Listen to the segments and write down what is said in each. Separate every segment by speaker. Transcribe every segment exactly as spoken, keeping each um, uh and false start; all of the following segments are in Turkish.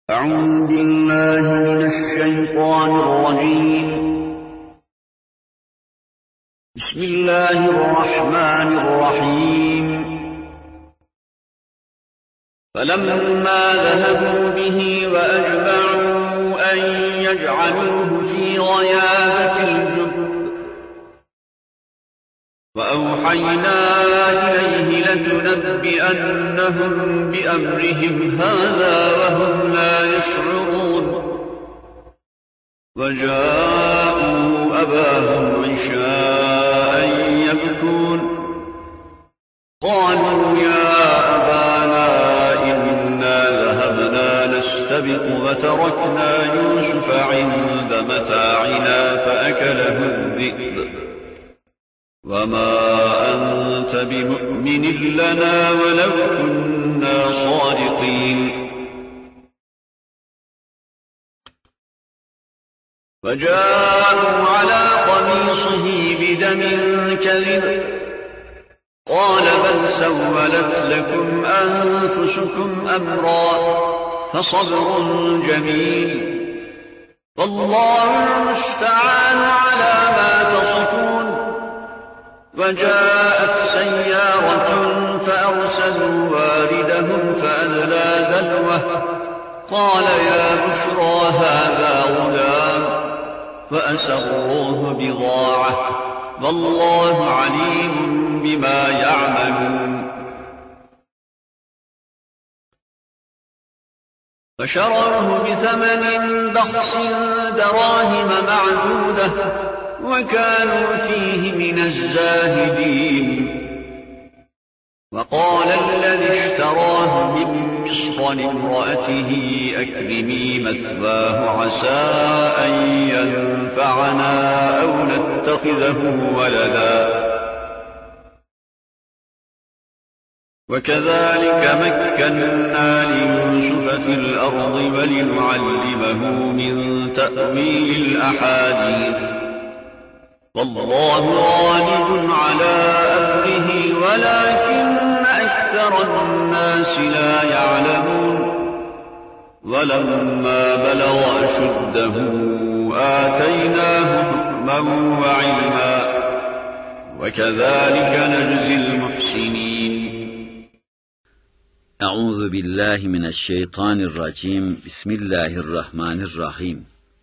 Speaker 1: أعوذ بالله من الشيطان الرجيم. بسم الله الرحمن الرحيم. فلما ذهبوا به وأجمعوا أن يجعلوه في غيابة الجب وأوحينا إليه لتنبئنهم بأمرهم هذا وهم لا يشعرون. وجاءوا أباهم عشاء يبكون قالوا يا أبانا إنا ذهبنا نستبق وتركنا يوسف عند متاعنا فأكله الذئب وما أنت بمؤمن لنا ولو كنا صادقين. فجاءوا على قميصه بدم كذب قال بل سولت لكم أنفسكم أمرا فصبر جميل والله المستعان على ما تصفون. وجاءت سيارة فأرسلوا واردهم فأدلى دلوه قال يا بشرى هذا غلام فأسروه بضاعة والله عليم بما يعملون. فشروه بثمن بخس دراهم معدودة وكانوا فيه من الزاهدين. وقال الذي اشتراه من مصر لامرأته أكرمي مثواه عسى أن ينفعنا أو نتخذه ولدا. وكذلك مكنا ليوسف في الأرض ولنعلمه من تأويل الأحاديث والله غالب على أمره ولكن أكثر الناس لا يعلمون. ولما بلغ أشده آتيناه حكما وعلما وكذلك نجزي المحسنين.
Speaker 2: أعوذ بالله من الشيطان الرجيم. بسم الله الرحمن الرحيم.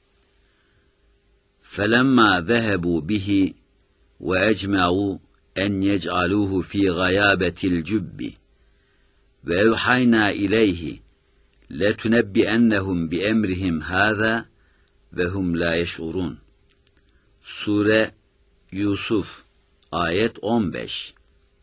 Speaker 2: فَلَمَّا ذَهَبُوا بِهِ وَأَجْمَعُوا أَنْ يَجْعَلُوهُ فِي غَيَابَةِ الْجُبِّ وَأَوْحَيْنَا إِلَيْهِ لَتُنَبِّئَنَّهُمْ بِأَمْرِهِمْ هَذَا وَهُمْ لَا يَشْعُرُونَ. Sure Yusuf ayet on beş.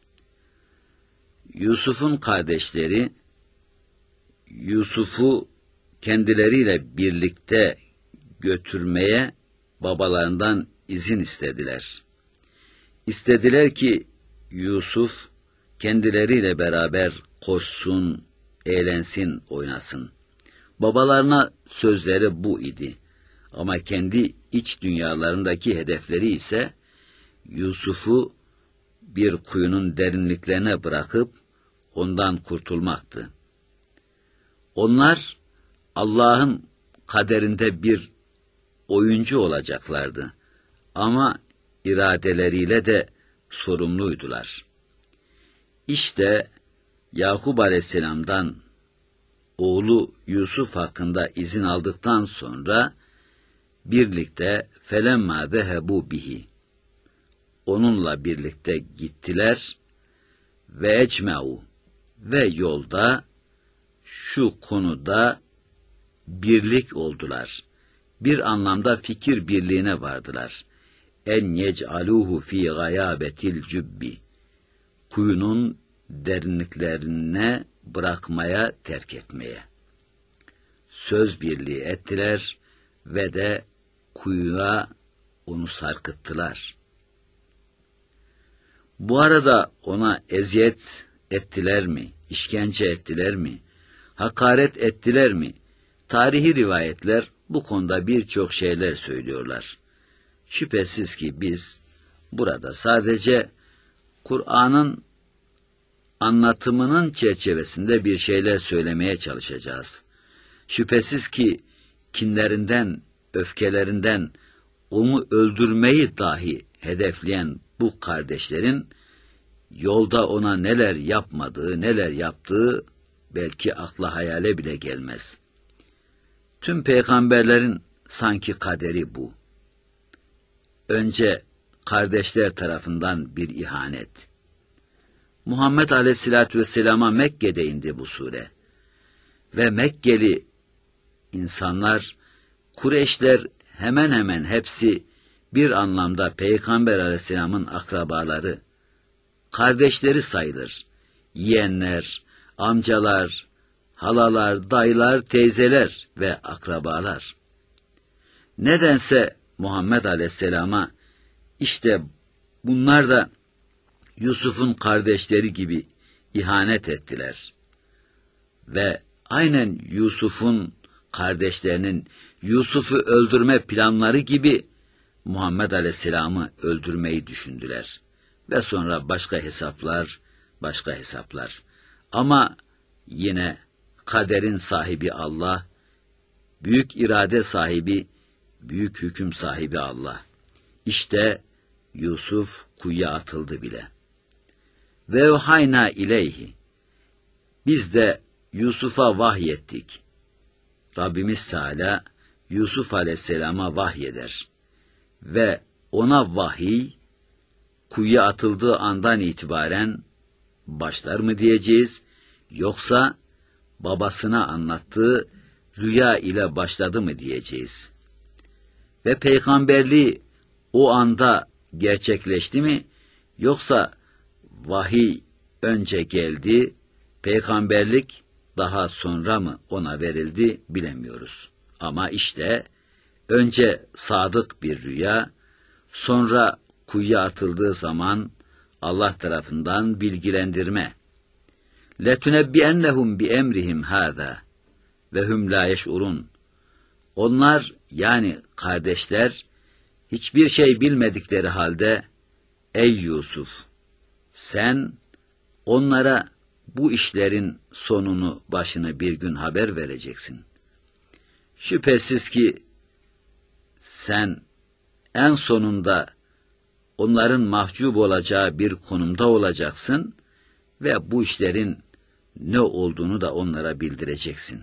Speaker 2: Yusuf'un kardeşleri Yusuf'u kendileriyle birlikte götürmeye babalarından izin istediler. İstediler ki Yusuf kendileriyle beraber koşsun, eğlensin, oynasın. Babalarına sözleri bu idi. Ama kendi iç dünyalarındaki hedefleri ise Yusuf'u bir kuyunun derinliklerine bırakıp ondan kurtulmaktı. Onlar Allah'ın kaderinde bir oyuncu olacaklardı ama iradeleriyle de sorumluydular. İşte Yakup Aleyhisselam'dan oğlu Yusuf hakkında izin aldıktan sonra birlikte felemma zehebu bihi onunla birlikte gittiler ve ecma'u ve yolda şu konuda birlik oldular. Bir anlamda fikir birliğine vardılar. En yec'aluhu fi gayabetil cübbi. Kuyunun derinliklerine bırakmaya, terk etmeye. Söz birliği ettiler ve de kuyuya onu sarkıttılar. Bu arada ona eziyet ettiler mi, işkence ettiler mi, hakaret ettiler mi? Tarihi rivayetler bu konuda birçok şeyler söylüyorlar. Şüphesiz ki biz burada sadece Kur'an'ın anlatımının çerçevesinde bir şeyler söylemeye çalışacağız. Şüphesiz ki kinlerinden, öfkelerinden onu öldürmeyi dahi hedefleyen bu kardeşlerin yolda ona neler yapmadığı, neler yaptığı belki akla hayale bile gelmez. Tüm peygamberlerin sanki kaderi bu. Önce kardeşler tarafından bir ihanet. Muhammed Aleyhisselatü Vesselam'a Mekke'de indi bu sure. Ve Mekkeli insanlar, Kureyşler hemen hemen hepsi bir anlamda Peygamber Aleyhisselam'ın akrabaları, kardeşleri sayılır. Yeğenler, amcalar, halalar, dayılar, teyzeler ve akrabalar. Nedense Muhammed Aleyhisselam'a işte bunlar da Yusuf'un kardeşleri gibi ihanet ettiler. Ve aynen Yusuf'un kardeşlerinin Yusuf'u öldürme planları gibi Muhammed Aleyhisselam'ı öldürmeyi düşündüler. Ve sonra başka hesaplar, başka hesaplar. Ama yine kaderin sahibi Allah, büyük irade sahibi, büyük hüküm sahibi Allah. İşte Yusuf kuyuya atıldı bile. Ve hayna ileyhi. Biz de Yusuf'a vahyettik. Rabbimiz Teala Yusuf Aleyhisselam'a vahyeder. Ve ona vahiy kuyuya atıldığı andan itibaren başlar mı diyeceğiz, yoksa babasına anlattığı rüya ile başladı mı diyeceğiz. Ve peygamberliği o anda gerçekleşti mi, yoksa vahiy önce geldi, peygamberlik daha sonra mı ona verildi bilemiyoruz. Ama işte önce sadık bir rüya, sonra kuyuya atıldığı zaman Allah tarafından bilgilendirme. لَتُنَبِّئَنَّهُمْ بِاَمْرِهِمْ هَذَا وَهُمْ لَا يَشْعُرُونَ. Onlar yani kardeşler hiçbir şey bilmedikleri halde, ey Yusuf, sen onlara bu işlerin sonunu, başını bir gün haber vereceksin. Şüphesiz ki sen en sonunda onların mahcup olacağı bir konumda olacaksın ve bu işlerin ne olduğunu da onlara bildireceksin.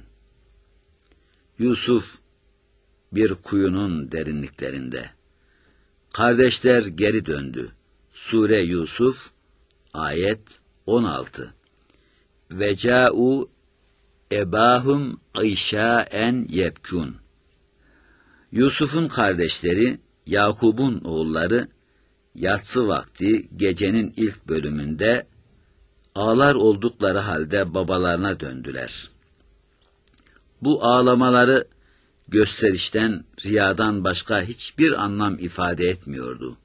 Speaker 2: Yusuf bir kuyunun derinliklerinde. Kardeşler geri döndü. Sure Yusuf, ayet on altı. Ve câ'u ebâhum ayşâen yebkûn. Yusuf'un kardeşleri, Yakub'un oğulları, yatsı vakti gecenin ilk bölümünde ağlar oldukları halde babalarına döndüler. Bu ağlamaları gösterişten, riyadan başka hiçbir anlam ifade etmiyordu.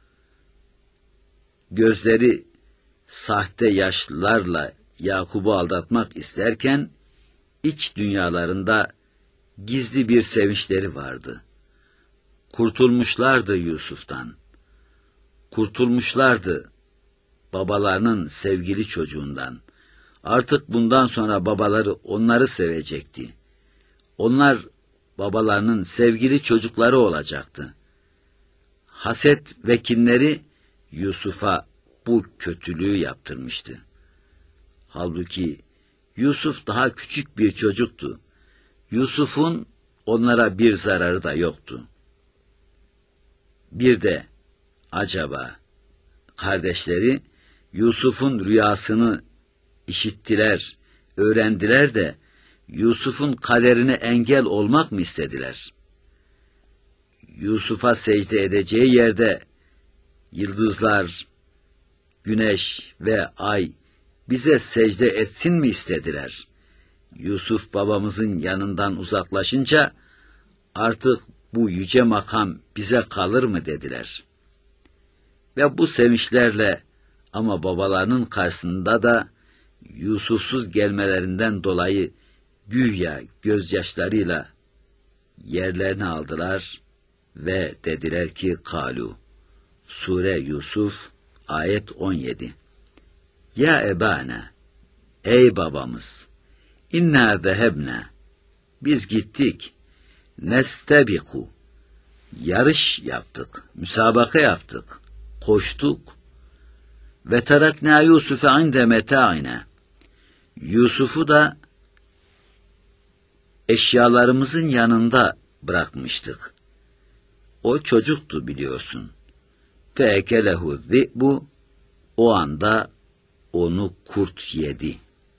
Speaker 2: Gözleri sahte yaşlarla Yakub'u aldatmak isterken, iç dünyalarında gizli bir sevinçleri vardı. Kurtulmuşlardı Yusuf'tan. Kurtulmuşlardı babalarının sevgili çocuğundan. Artık bundan sonra babaları onları sevecekti. Onlar babalarının sevgili çocukları olacaktı. Haset ve kinleri Yusuf'a bu kötülüğü yaptırmıştı. Halbuki Yusuf daha küçük bir çocuktu. Yusuf'un onlara bir zararı da yoktu. Bir de acaba kardeşleri Yusuf'un rüyasını işittiler, öğrendiler de Yusuf'un kaderine engel olmak mı istediler? Yusuf'a secde edeceği yerde yıldızlar, güneş ve ay bize secde etsin mi istediler? Yusuf babamızın yanından uzaklaşınca artık bu yüce makam bize kalır mı dediler. Ve bu sevinçlerle ama babalarının karşısında da Yusufsuz gelmelerinden dolayı güya gözyaşlarıyla yerlerini aldılar ve dediler ki kalu. Sure Yusuf ayet on yedi. Ya ebana, ey babamız, inna zehebna, biz gittik. Nestebiku. Yarış yaptık, müsabaka yaptık, koştuk. Ve terakna Yusuf'e inde meta'ine. Yusuf'u da eşyalarımızın yanında bırakmıştık. O çocuktu biliyorsun. Fe ekelehu zi'bu. O anda onu kurt yedi.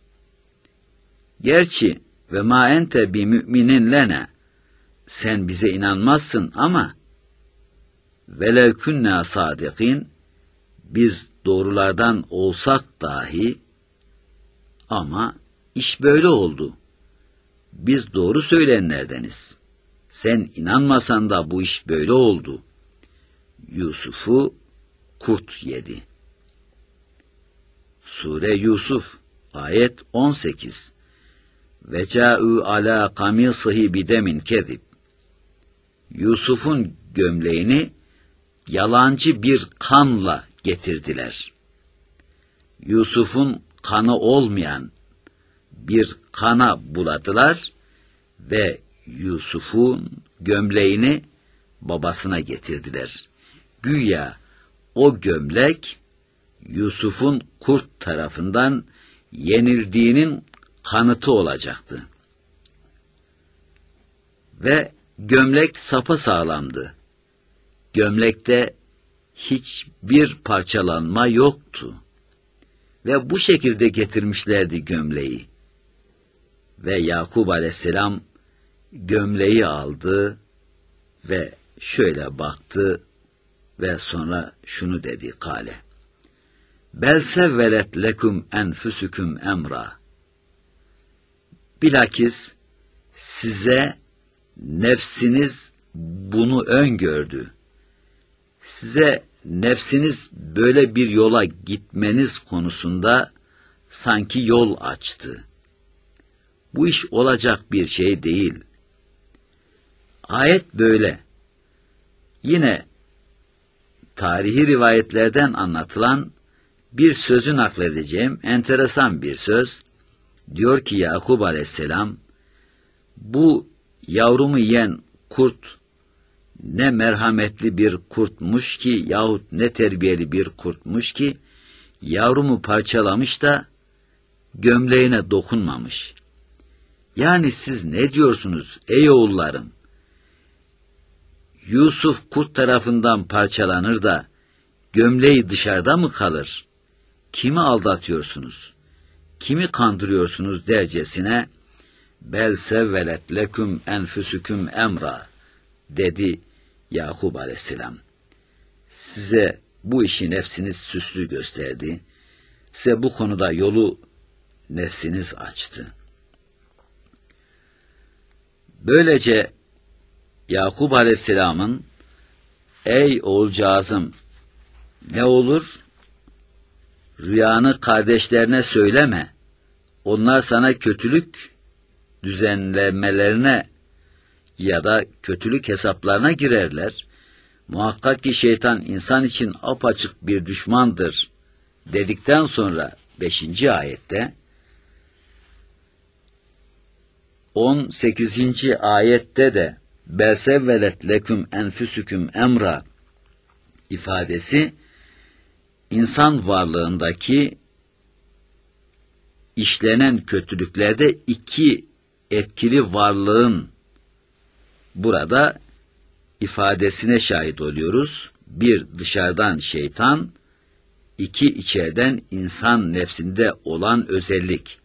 Speaker 2: Gerçi ve ma ente bi müminin lene. Sen bize inanmazsın ama velev künna sadikin, biz doğrulardan olsak dahi, ama iş böyle oldu. Biz doğru söyleyenlerdeniz. Sen inanmasan da bu iş böyle oldu. Yusuf'u kurt yedi. Sure Yusuf, ayet on sekiz. Ve câ'û alâ kamîsihi bidemin kezib. Yusuf'un gömleğini yalancı bir kanla getirdiler. Yusuf'un kanı olmayan bir kana buladılar ve Yusuf'un gömleğini babasına getirdiler. Güya o gömlek Yusuf'un kurt tarafından yenildiğinin kanıtı olacaktı. Ve gömlek sapasağlamdı. Gömlekte hiçbir parçalanma yoktu. Ve bu şekilde getirmişlerdi gömleği. Ve Yakup Aleyhisselam gömleği aldı ve şöyle baktı ve sonra şunu dedi kale. Bel sevvelet lekum enfüsüküm emra. Bilakis size nefsiniz bunu öngördü. Size nefsiniz böyle bir yola gitmeniz konusunda sanki yol açtı. Bu iş olacak bir şey değil. Ayet böyle. Yine tarihi rivayetlerden anlatılan bir sözü nakledeceğim. Enteresan bir söz. Diyor ki Yakup Aleyhisselam, bu yavrumu yiyen kurt ne merhametli bir kurtmuş ki yahut ne terbiyeli bir kurtmuş ki yavrumu parçalamış da gömleğine dokunmamış. Yani siz ne diyorsunuz ey oğullarım? Yusuf kurt tarafından parçalanır da gömleği dışarıda mı kalır? Kimi aldatıyorsunuz? Kimi kandırıyorsunuz dercesine bel sevvelet leküm enfüsüküm emra dedi Yakup Aleyhisselam. Size bu işi nefsiniz süslü gösterdi. Size bu konuda yolu nefsiniz açtı. Böylece Yakup Aleyhisselam'ın ey oğulcağızım ne olur rüyanı kardeşlerine söyleme. Onlar sana kötülük düzenlemelerine ya da kötülük hesaplarına girerler. Muhakkak ki şeytan insan için apaçık bir düşmandır dedikten sonra beşinci ayette on sekizinci ayette de besevvelet leküm enfüsüküm emra ifadesi insan varlığındaki işlenen kötülüklerde iki etkili varlığın burada ifadesine şahit oluyoruz. Bir dışarıdan şeytan, iki içeriden insan nefsinde olan özellik.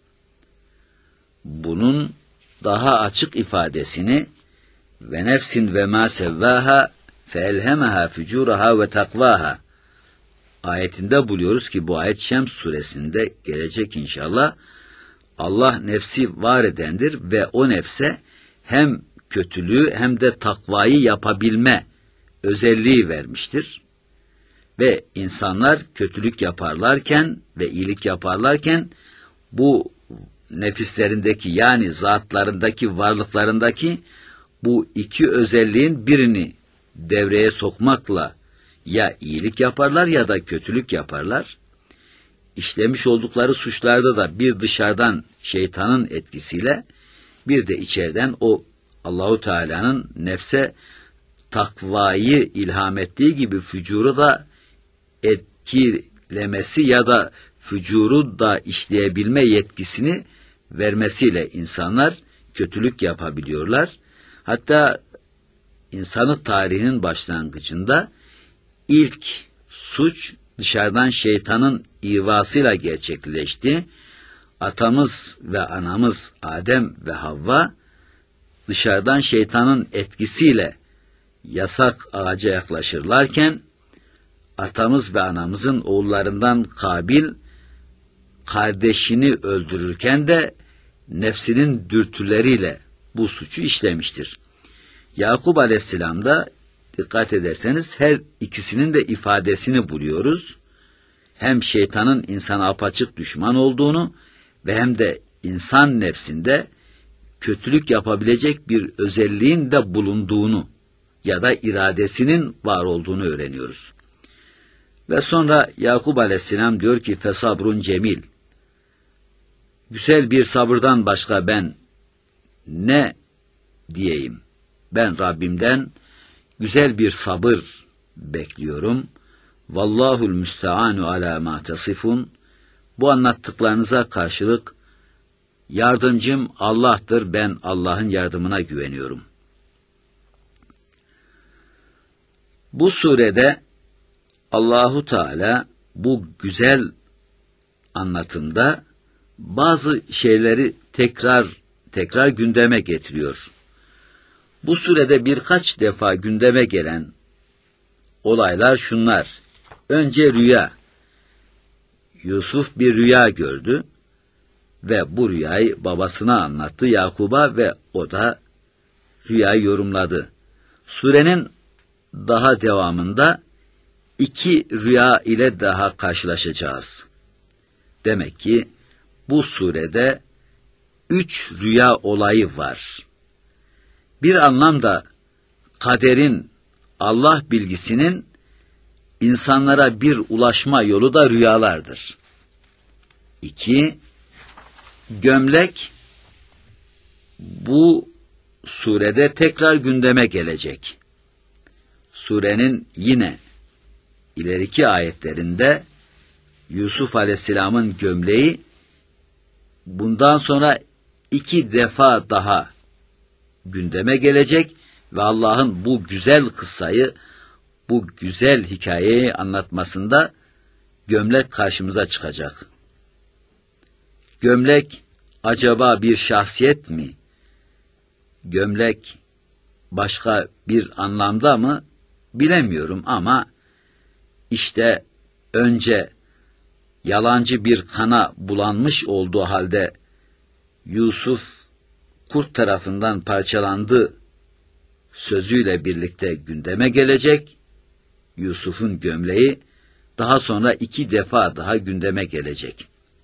Speaker 2: Bunun daha açık ifadesini ve nefsin ve ma sevvaha fe elhemeha fucuraha ve takvaha ayetinde buluyoruz ki bu ayet Şems suresinde gelecek inşallah. Allah nefsi var edendir ve o nefse hem kötülüğü hem de takvayı yapabilme özelliği vermiştir. Ve insanlar kötülük yaparlarken ve iyilik yaparlarken bu nefislerindeki yani zatlarındaki varlıklarındaki bu iki özelliğin birini devreye sokmakla ya iyilik yaparlar ya da kötülük yaparlar. İşlemiş oldukları suçlarda da bir dışarıdan şeytanın etkisiyle Bir de içeriden o Allahu Teala'nın nefse takvayı ilham ettiği gibi fücuru da etkilemesi ya da fücuru da işleyebilme yetkisini vermesiyle insanlar kötülük yapabiliyorlar. Hatta insanlık tarihinin başlangıcında ilk suç dışarıdan şeytanın ivasıyla gerçekleşti. Atamız ve anamız Adem ve Havva dışarıdan şeytanın etkisiyle yasak ağaca yaklaşırlarken atamız ve anamızın oğullarından Kabil kardeşini öldürürken de nefsinin dürtüleriyle bu suçu işlemiştir. Yakup Aleyhisselam'da dikkat ederseniz her ikisinin de ifadesini buluyoruz. Hem şeytanın insana apaçık düşman olduğunu ve hem de insan nefsinde kötülük yapabilecek bir özelliğin de bulunduğunu ya da iradesinin var olduğunu öğreniyoruz. Ve sonra Yakup Aleyhisselam diyor ki fesabrun cemil. Güzel bir sabırdan başka ben ne diyeyim? Ben Rabbimden güzel bir sabır bekliyorum. Vallahul müsteanu ala ma tasifun. Bu anlattıklarınıza karşılık yardımcım Allah'tır. Ben Allah'ın yardımına güveniyorum. Bu surede Allahu Teala bu güzel anlatımda bazı şeyleri tekrar tekrar gündeme getiriyor. Bu surede birkaç defa gündeme gelen olaylar şunlar. Önce rüya. Yusuf bir rüya gördü ve bu rüyayı babasına anlattı Yakub'a ve o da rüyayı yorumladı. Surenin daha devamında iki rüya ile daha karşılaşacağız. Demek ki bu surede üç rüya olayı var. Bir anlamda kaderin, Allah bilgisinin insanlara bir ulaşma yolu da rüyalardır. İki, gömlek bu surede tekrar gündeme gelecek. Surenin yine ileriki ayetlerinde Yusuf Aleyhisselam'ın gömleği bundan sonra iki defa daha gündeme gelecek ve Allah'ın bu güzel kıssayı, bu güzel hikayeyi anlatmasında gömlek karşımıza çıkacak. Gömlek acaba bir şahsiyet mi? Gömlek başka bir anlamda mı? Bilemiyorum ama işte önce yalancı bir kana bulanmış olduğu halde Yusuf kurt tarafından parçalandı sözüyle birlikte gündeme gelecek. Yusuf'un gömleği daha sonra iki defa daha gündeme gelecek.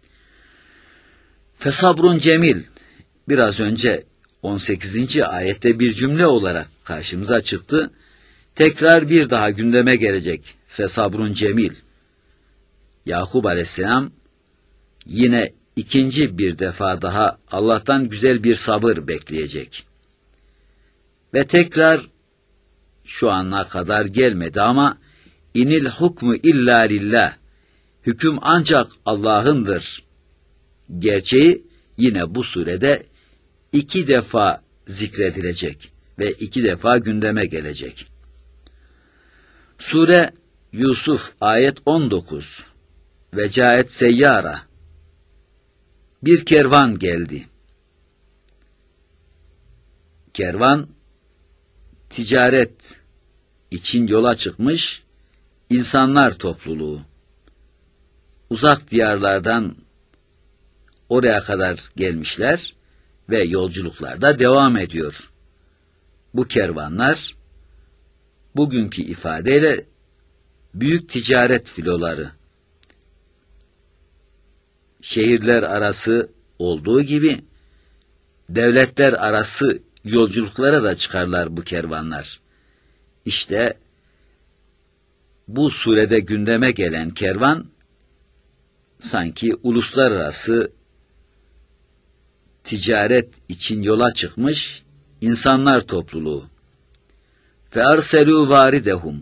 Speaker 2: Fesabrun cemil biraz önce on sekizinci ayette bir cümle olarak karşımıza çıktı. Tekrar bir daha gündeme gelecek. Fesabrun cemil. Yakup Aleyhisselam yine ikinci bir defa daha Allah'tan güzel bir sabır bekleyecek. Ve tekrar şu ana kadar gelmedi ama inil hukmu illa lillah. Hüküm ancak Allah'ındır. Gerçeği yine bu surede iki defa zikredilecek ve iki defa gündeme gelecek. Sure Yusuf ayet on dokuz. Vecaet seyyara. Bir kervan geldi. Kervan ticaret için yola çıkmış insanlar topluluğu. Uzak diyarlardan oraya kadar gelmişler ve yolculuklarda devam ediyor. Bu kervanlar bugünkü ifadeyle büyük ticaret filoları. Şehirler arası olduğu gibi devletler arası yolculuklara da çıkarlar bu kervanlar. İşte bu surede gündeme gelen kervan sanki uluslararası ticaret için yola çıkmış insanlar topluluğu. Fe arselû varidehum.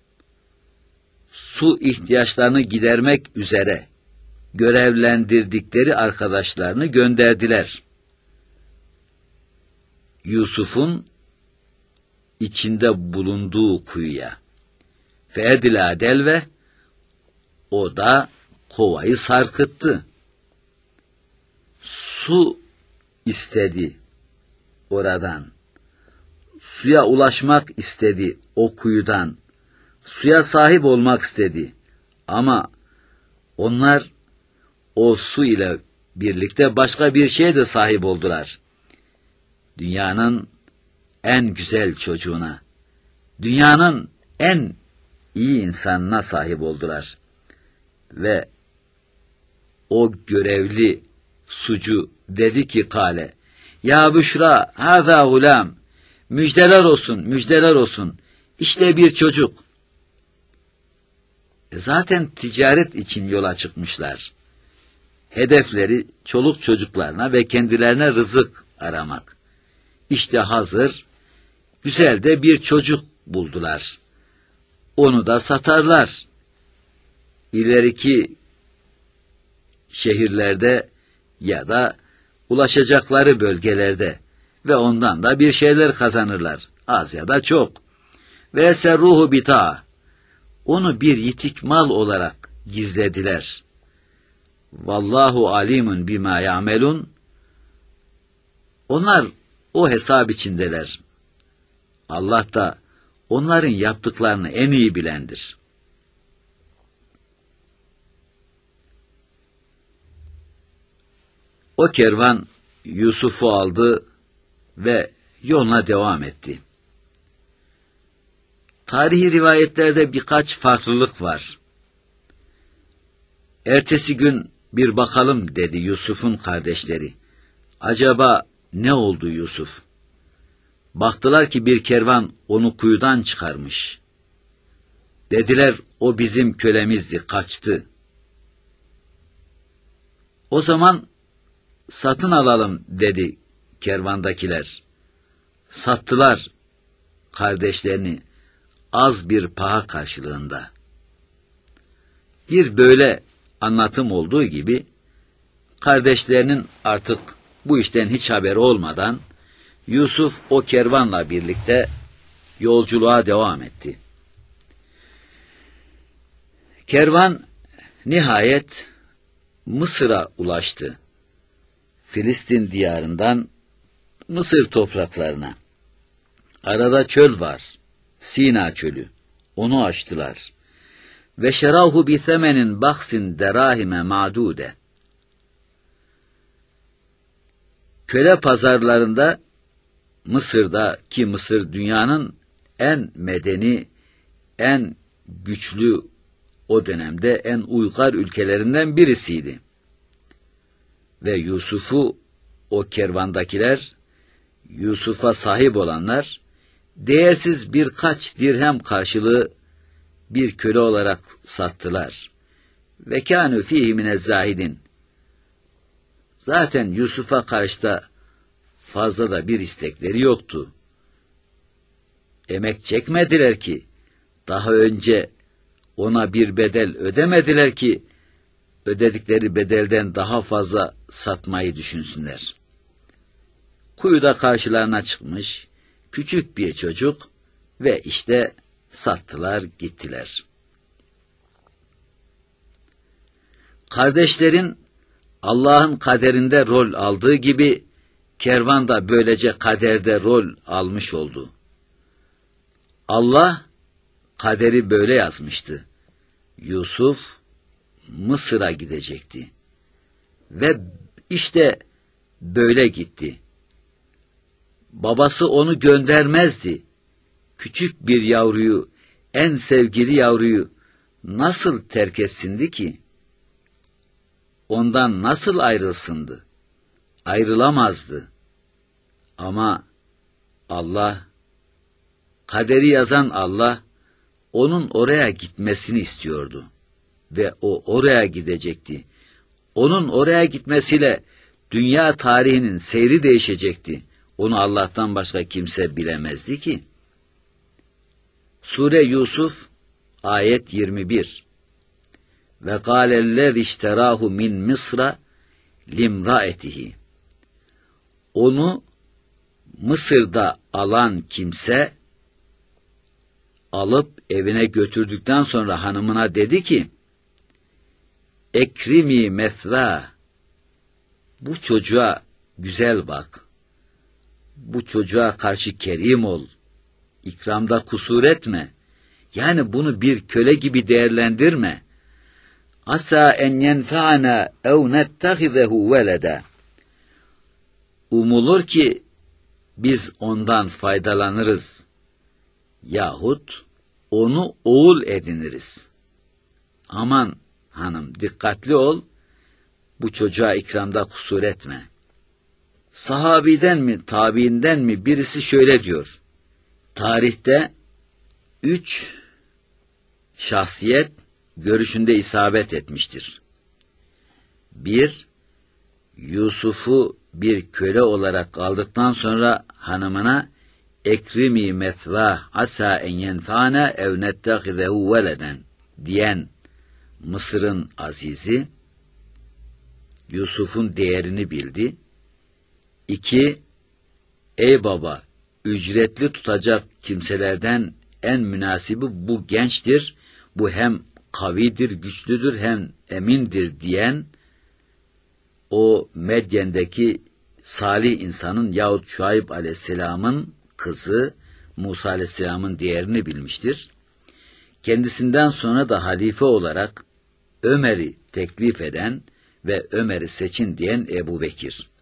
Speaker 2: Su ihtiyaçlarını gidermek üzere görevlendirdikleri arkadaşlarını gönderdiler. Yusuf'un içinde bulunduğu kuyuya. Fe edilâ delve, o da kovayı sarkıttı. Su istedi oradan. Suya ulaşmak istedi o kuyudan. Suya sahip olmak istedi. Ama onlar o su ile birlikte başka bir şeye de sahip oldular. Dünyanın en güzel çocuğuna, dünyanın en iyi insanına sahip oldular. Ve o görevli sucu dedi ki kale, ya Büşra, hâzâ gulâm, müjdeler olsun, müjdeler olsun, işte bir çocuk. E zaten ticaret için yola çıkmışlar. Hedefleri çoluk çocuklarına ve kendilerine rızık aramak. İşte hazır, güzel de bir çocuk buldular. Onu da satarlar. İleriki şehirlerde ya da ulaşacakları bölgelerde ve ondan da bir şeyler kazanırlar. Az ya da çok. Ve serruhu bita. Onu bir yitik mal olarak gizlediler. Vallahu alimun bima ya'melun. Onlar o hesap içindeler. Allah da onların yaptıklarını en iyi bilendir. O kervan Yusuf'u aldı ve yoluna devam etti. Tarihi rivayetlerde birkaç farklılık var. Ertesi gün bir bakalım dedi Yusuf'un kardeşleri. Acaba ne oldu Yusuf? Baktılar ki bir kervan onu kuyudan çıkarmış. Dediler o bizim kölemizdi, kaçtı. O zaman satın alalım dedi kervandakiler. Sattılar kardeşlerini az bir paha karşılığında. Bir böyle anlatım olduğu gibi kardeşlerinin artık bu işten hiç haberi olmadan Yusuf o kervanla birlikte yolculuğa devam etti. Kervan nihayet Mısır'a ulaştı. Filistin diyarından Mısır topraklarına. Arada çöl var. Sina çölü. Onu açtılar. Ve şerahu bi themenin baksin derahime ma'dude. Köle pazarlarında Mısır'da, ki Mısır dünyanın en medeni, en güçlü, o dönemde en uygar ülkelerinden birisiydi. Ve Yusuf'u o kervandakiler, Yusuf'a sahip olanlar, değersiz birkaç dirhem karşılığı bir köle olarak sattılar. Ve kânû fîhî minezzâhidin. Zaten Yusuf'a karşı da fazla da bir istekleri yoktu. Emek çekmediler ki, daha önce ona bir bedel ödemediler ki, ödedikleri bedelden daha fazla satmayı düşünsünler. Kuyuda karşılarına çıkmış küçük bir çocuk ve işte sattılar gittiler. Kardeşlerin Allah'ın kaderinde rol aldığı gibi kervan da böylece kaderde rol almış oldu. Allah kaderi böyle yazmıştı. Yusuf Mısır'a gidecekti. Ve işte böyle gitti. Babası onu göndermezdi. Küçük bir yavruyu, en sevgili yavruyu nasıl terk etsindi ki? Ondan nasıl ayrılsındı? Ayrılamazdı. Ama Allah, kaderi yazan Allah, onun oraya gitmesini istiyordu. Ve o oraya gidecekti. Onun oraya gitmesiyle dünya tarihinin seyri değişecekti. Onu Allah'tan başka kimse bilemezdi ki. Sure Yusuf ayet yirmi bir. Ve kâlellezî işterâhu min Mısra limraetihi. Onu Mısır'da alan kimse alıp evine götürdükten sonra hanımına dedi ki, ekrimi methvâ, bu çocuğa güzel bak, bu çocuğa karşı kerim ol, ikramda kusur etme, yani bunu bir köle gibi değerlendirme. Asa en yenfa'ana ev nettehizehu veleda. Umulur ki biz ondan faydalanırız yahut onu oğul ediniriz. Aman hanım, dikkatli ol, bu çocuğa ikramda kusur etme. Sahabiden mi, tabiinden mi birisi şöyle diyor. Tarihte üç şahsiyet görüşünde isabet etmiştir. Bir, Yusuf'u bir köle olarak aldıktan sonra hanımına ekrimi methvâ asa en yenfâne ev nettehizehu veleden diyen Mısır'ın azizi Yusuf'un değerini bildi. İki, ey baba, ücretli tutacak kimselerden en münasibi bu gençtir, bu hem kavidir, güçlüdür, hem emindir diyen o Medyen'deki salih insanın yahut Şuayb aleyhisselamın kızı Musa aleyhisselamın değerini bilmiştir. Kendisinden sonra da halife olarak Ömer'i teklif eden ve Ömer'i seçin diyen Ebu Bekir.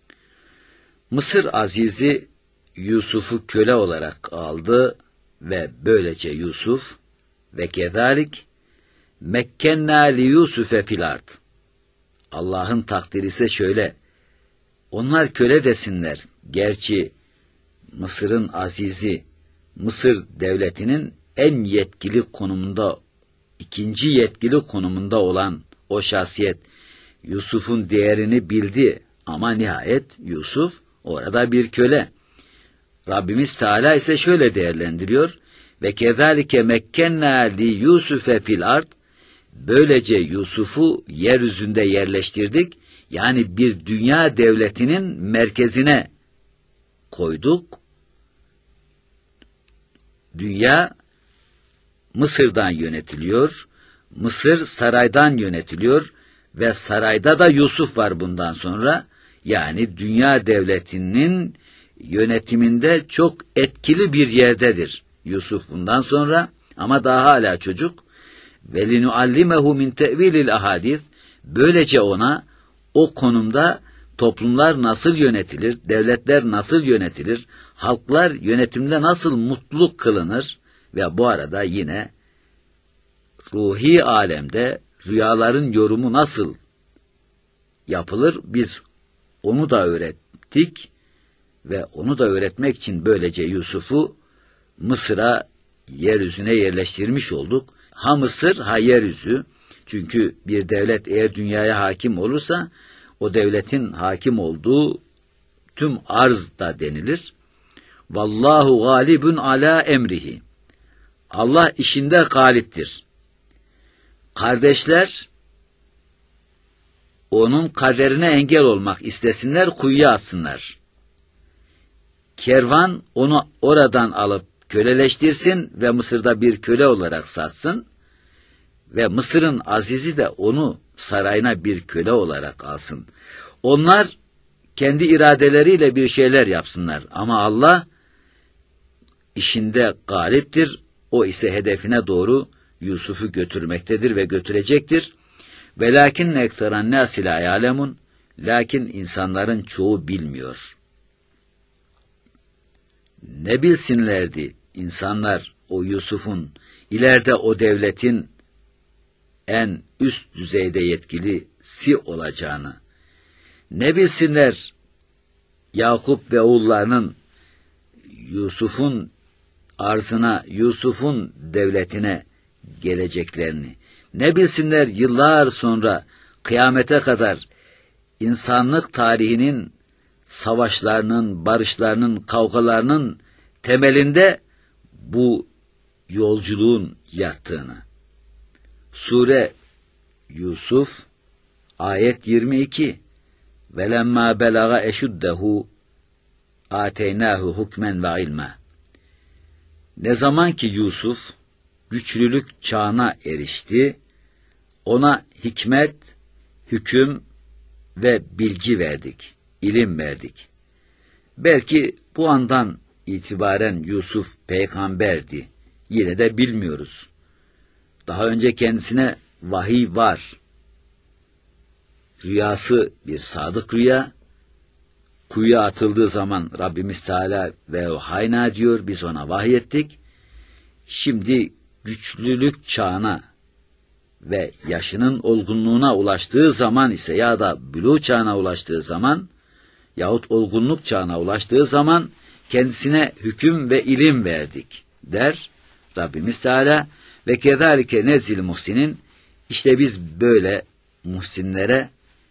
Speaker 2: Mısır azizi Yusuf'u köle olarak aldı ve böylece Yusuf ve kezalik mekkenna li Yusufe fil ard. Allah'ın takdiri ise şöyle, onlar köle desinler. Gerçi Mısır'ın azizi, Mısır devletinin en yetkili konumunda, ikinci yetkili konumunda olan o şahsiyet Yusuf'un değerini bildi ama nihayet Yusuf orada bir köle. Rabbimiz Teala ise şöyle değerlendiriyor. Ve kezalike mekkenna li Yusufe fil ard. Böylece Yusuf'u yeryüzünde yerleştirdik. Yani bir dünya devletinin merkezine koyduk. Dünya Mısır'dan yönetiliyor. Mısır saraydan yönetiliyor ve sarayda da Yusuf var bundan sonra. Yani dünya devletinin yönetiminde çok etkili bir yerdedir Yusuf bundan sonra, ama daha hala çocuk. وَلِنُعَلِّمَهُ مِنْ تَعْوِيلِ الْاَحَادِيثِ. Böylece ona o konumda toplumlar nasıl yönetilir, devletler nasıl yönetilir, halklar yönetimde nasıl mutluluk kılınır ve bu arada yine ruhi alemde rüyaların yorumu nasıl yapılır, biz onu da öğrettik ve onu da öğretmek için böylece Yusuf'u Mısır'a, yeryüzüne yerleştirmiş olduk. Ha Mısır, ha yeryüzü. Çünkü bir devlet eğer dünyaya hakim olursa, o devletin hakim olduğu tüm arz da denilir. Vallahu galibun ala emrihi. Allah işinde galiptir. Kardeşler, onun kaderine engel olmak istesinler, kuyuya atsınlar. Kervan onu oradan alıp köleleştirsin ve Mısır'da bir köle olarak satsın ve Mısır'ın azizi de onu sarayına bir köle olarak alsın. Onlar kendi iradeleriyle bir şeyler yapsınlar ama Allah işinde galiptir. O ise hedefine doğru Yusuf'u götürmektedir ve götürecektir. Velakin ekseran nâsi lâ ya'lemun. Lakin insanların çoğu bilmiyor. Ne bilsinlerdi insanlar o Yusuf'un ileride o devletin en üst düzeyde yetkilisi olacağını. Ne bilsinler Yakup ve oğullarının Yusuf'un arzına, Yusuf'un devletine geleceklerini. Ne bilsinler yıllar sonra kıyamete kadar insanlık tarihinin savaşlarının, barışlarının, kavgalarının temelinde bu yolculuğun yattığını. Sure Yusuf ayet yirmi iki velemma belaga eşuddehu ateynahu hukmen ve ilma. Ne zaman ki Yusuf güçlülük çağına erişti, ona hikmet, hüküm ve bilgi verdik, ilim verdik. Belki bu andan itibaren Yusuf peygamberdi, yine de bilmiyoruz. Daha önce kendisine vahiy var. Rüyası bir sadık rüya. Kuyuya atıldığı zaman Rabbimiz Teala ve hayna diyor, biz ona vahyettik. Şimdi güçlülük çağına ve yaşının olgunluğuna ulaştığı zaman ise ya da buluğ çağına ulaştığı zaman yahut olgunluk çağına ulaştığı zaman kendisine hüküm ve ilim verdik der Rabbimiz Teala ve kezalike nezil muhsinin. İşte biz böyle muhsinlere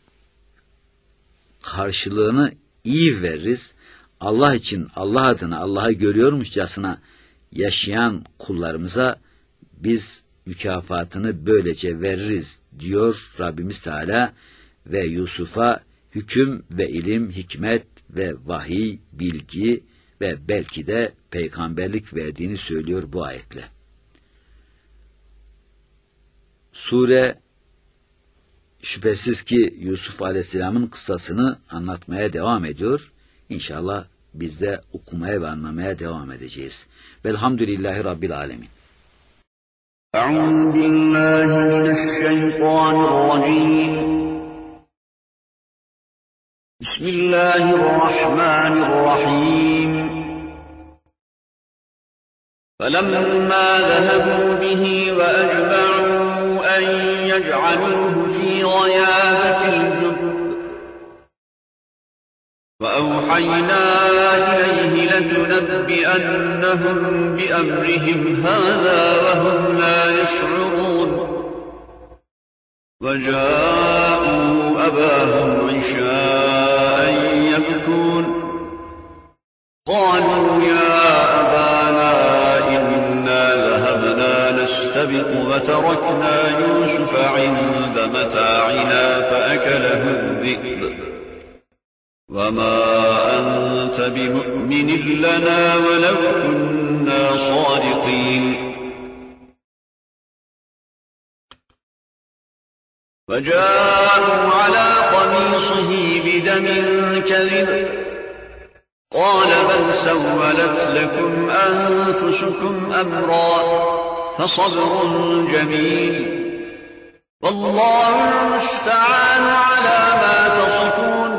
Speaker 2: karşılığını iyi veririz. Allah için, Allah adına, Allah'ı görüyormuşçasına yaşayan kullarımıza biz mükafatını böylece veririz diyor Rabbimiz Teala ve Yusuf'a hüküm ve ilim, hikmet ve vahiy, bilgi ve belki de peygamberlik verdiğini söylüyor bu ayetle. Sure şüphesiz ki Yusuf Aleyhisselam'ın kıssasını anlatmaya devam ediyor. İnşallah biz de okumaya ve anlamaya devam edeceğiz. Velhamdülillahi Rabbil Alemin.
Speaker 1: أعوذ بالله من الشيطان الرجيم بسم الله الرحمن الرحيم فلما ذهبوا به وأجمعوا أن يجعلوه في غيابة الجب وأوحينا إليه لتنبئنهم بأمرهم هذا وهم لا يشعرون وجاءوا أباهم عشاء يبكون قالوا يا أبانا إنا ذهبنا نستبق وتركنا يوسف عند متاعنا فأكله الذئب وما أنت بمؤمن لنا ولو كنا صادقين فجاءوا على قميصه بدم كذب قال بل سولت لكم أنفسكم أمرا فصبر جميل والله المستعان على ما تصفون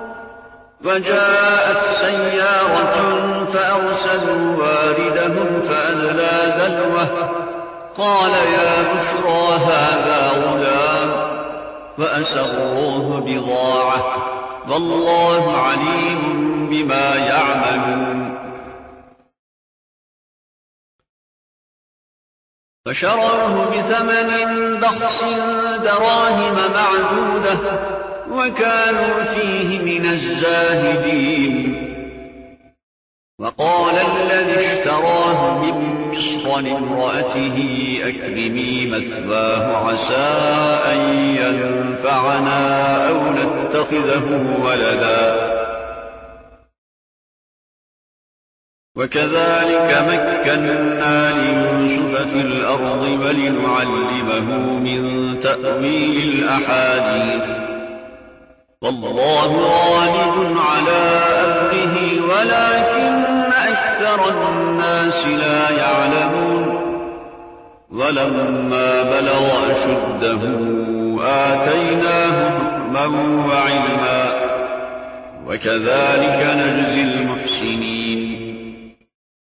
Speaker 1: وجاءت سيارة فأرسلوا واردهم فأدلى دلوه قال يا بشرى هذا غلام وأسروه بضاعة والله عليم بما يعملون فشروه بثمن بخس دراهم معدودة وكانوا فيه من الزاهدين وقال الذي اشتراه من مصر لامرأته أكرمي مثواه عسى أن ينفعنا أو نتخذه ولدا وكذلك مكنا ليوسف في الأرض ولنعلمه من تأويل الأحاديث والله غالب على أمره ولكن أكثر الناس لا يعلمون ولما بلغ أشده آتيناه حكما وعلما وكذلك نجزي المحسنين